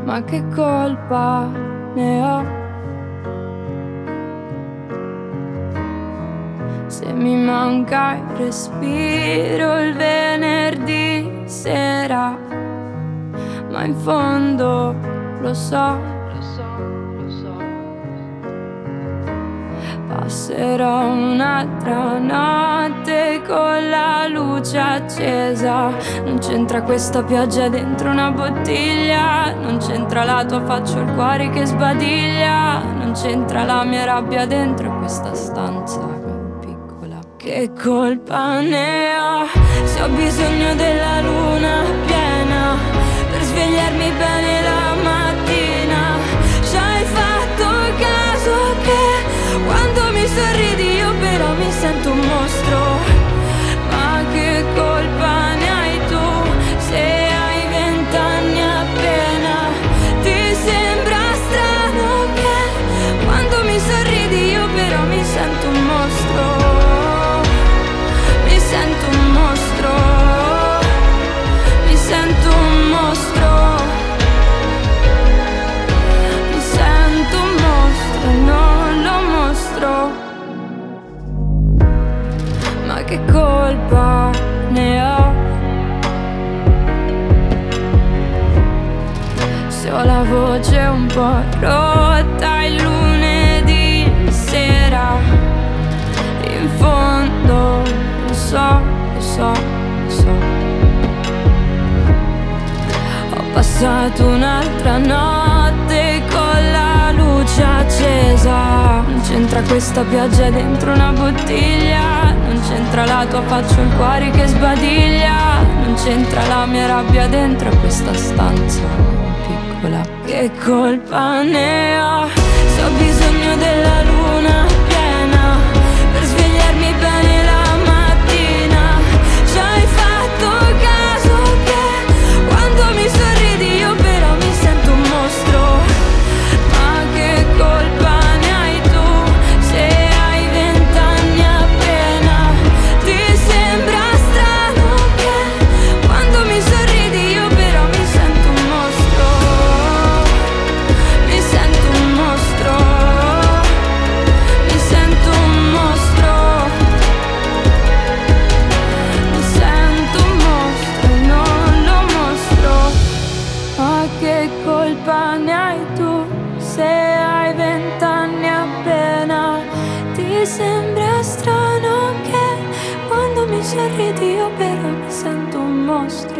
ma che colpa ne ho? Se mi manca il respiro il venerdì sera, ma in fondo lo so, passerò un'altra notte con la luce accesa. Non c'entra questa pioggia dentro una bottiglia, non c'entra la tua faccia o il cuore che sbadiglia, non c'entra la mia rabbia dentro questa stanza piccola. Che colpa ne ho se ho bisogno della luna piena per svegliarmi bene la mattina? Ci hai fatto caso che quando mi sorridi io però mi sento un mostro? Ma che colpa ne hai tu se hai 20 anni appena? Ti sembra strano che quando mi sorridi io però mi sento un mostro? Mi sento un mostro, mi sento un mostro, mi sento un mostro, non lo mostro. Ma che colpa ne ho se ho la voce un po' rotta il lunedì sera? In fondo lo so, lo so, lo so. Ho passato un'altra notte con la luce accesa. Non c'entra questa pioggia dentro una bottiglia, non c'entra la tua faccia o il cuore che sbadiglia, non c'entra la mia rabbia dentro questa stanza piccola. Che colpa ne ho se ho bisogno della luna piena per svegliarmi bene la mattina? Ci hai fatto caso che quando mi sorridi io però mi sento un mostro? Ma che colpa ne hai tu se hai 20 anni appena? Ti sembra strano che quando mi sorridi io però mi sento un mostro? Mi sento un mostro, mi sento un mostro, mi sento un mostro, non lo mostro. Ma che colpa ne hai tu se hai 20 anni appena? Ti sembra strano che quando mi sorridi io però mi sento un mostro?